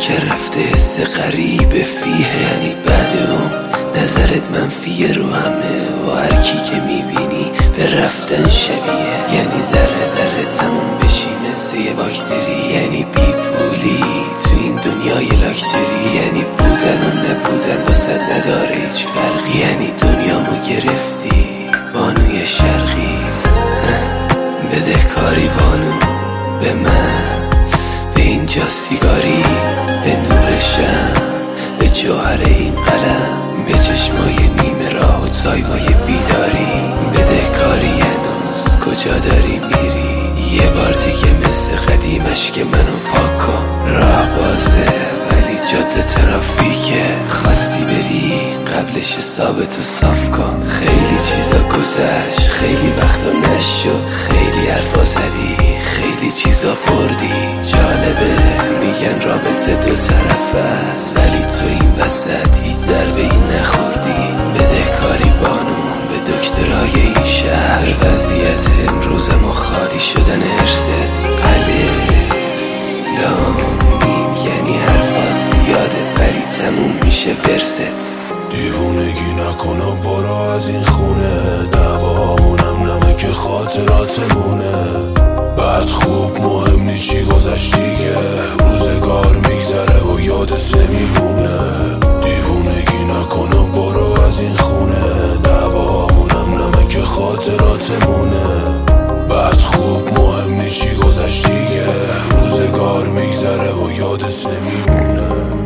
که رفته حس غریب فیه، یعنی بعد اون نظرت منفیه رو همه و هر کی که میبینی به رفتن شبیه، یعنی ذره ذره تموم بشی مثل یه باکتری، یعنی بی پولی تو این دنیای لاکچری، یعنی بودن و نبودن واسه نداره هیچ فرقی، یعنی دنیامو گرفتی بانوی شرقی. بده کاری بانو به من، به اینجا سیگاری، به نور شم، به جوهر این قلم، به چشمای نیمه راه و تایمای بیداری. بده کاری هنوز کجا داری میری؟ یه بار دیگه مثل قدیمش که منو پاک کن. راه بازه ولی جاده ترافیکه، خواستی بری قبلش حسابتو صاف کن. خیلی چیزا گذشت، خیلی وقتا نشد، خیلی حرفا زدی، خیلی چیزا بردی. جالبه میگن رابطه دو طرف است، ولی تو این وسط هیچ ضربه ای نخوردی. بده کاری بانو به دکترای این شهر، وضعیت امروز ما خالی شدن ارثت. الف لام میم یعنی حرفات زیاده ولی تموم میشه ورست. دیوونگی نکنم برو از این خونه، دعوامونم نمک خاطراتمونه. بعد خوب مهم نی چی گذشت دیگه، روزگار میگذره و یادت نمیمونه. دیوونگی نکنم برو از این خونه، دعوامونم نمک خاطراتمونه. بعد خوب مهم نی چی گذشت دیگه، روزگار میگذره و یادت نمیمونه.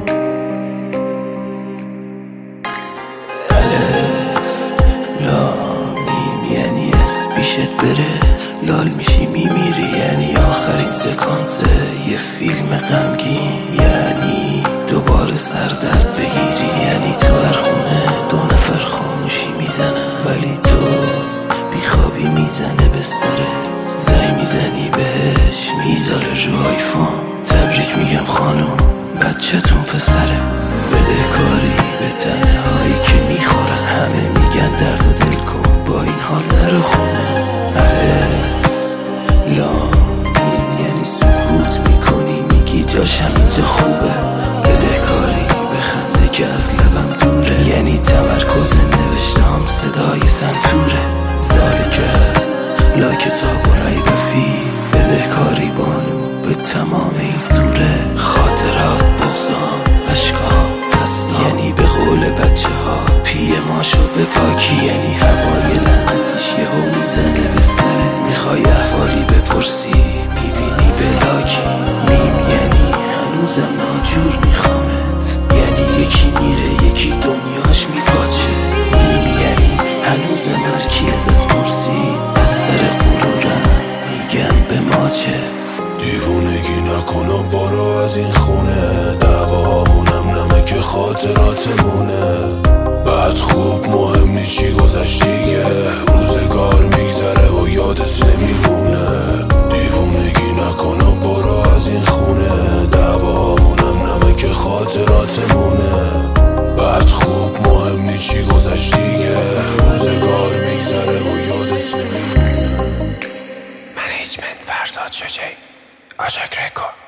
یعنی اسم پیشت بره لال میشی میمیری، یعنی آخرین سکانسه یه فیلم غمگین، یعنی دوباره سردرد بگیری، یعنی تو هر خونه دو نفر خاموشی میزنن ولی تو بیخوابی میزنه به سرت. زنگ میزنی بهش میذاره رو آیفون، تبریک میگم خانم بچه‌تون پسره. بده کاری به تنهایی که میخورن، همه میگن درد و دل کن با این حال نرو خونه. لامین یعنی سکوت میکنی میگی جاشم اینجا خوبه. بده کاری بخنده که از لبم دوره، یعنی تمرکز نوشتم صدای سنتوره. ذالکه لا کتاب و ریب فیه. بده کاری بانو به تمام این سوره، خاطرات بغضان اشکا دستا، یعنی به قول بچه ها پیه ماشو به پاکی، یعنی هوای لعنتیش یهو میزنه به سرت. میخوای احوالی بپرسی میبینی بلاکی. میم یعنی هنوزم ناجور میخوامت، یعنی یکی میره یکی دنیاش میپاچه. میم یعنی هنوزم هرکی ازت پرسی از سر غرورم میگن به ماچه. دیوونگی نکنم برو از این خونه، دعوامونم نمک خاطراتمونه. بعد خوب مهم نی چی گذشت دیگه، روزگار میگذره و یادت نمیمونه. دیوونگی نکنم برو از این خونه، دعوامونم نمک خاطراتمونه. بعد خوب مهم نی چی گذشت دیگه، روزگار میگذره و یادت نمیمونه. منیجمنت فرزاد شجاعی، آژاک رکورد.